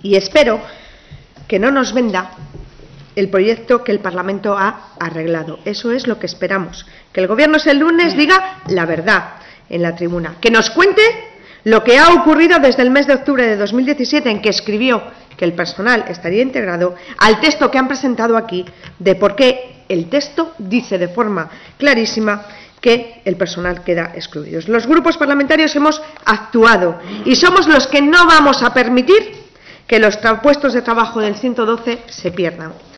Y espero que no nos venda el proyecto que el Parlamento ha arreglado. Eso es lo que esperamos. Que el Gobierno el lunes diga la verdad en la tribuna. Que nos cuente lo que ha ocurrido desde el mes de octubre de 2017, en que escribió que el personal estaría integrado, al texto que han presentado aquí, de por qué el texto dice de forma clarísima que el personal queda excluido. Los grupos parlamentarios hemos actuado y somos los que no vamos a permitir que los puestos de trabajo del 112 se pierdan.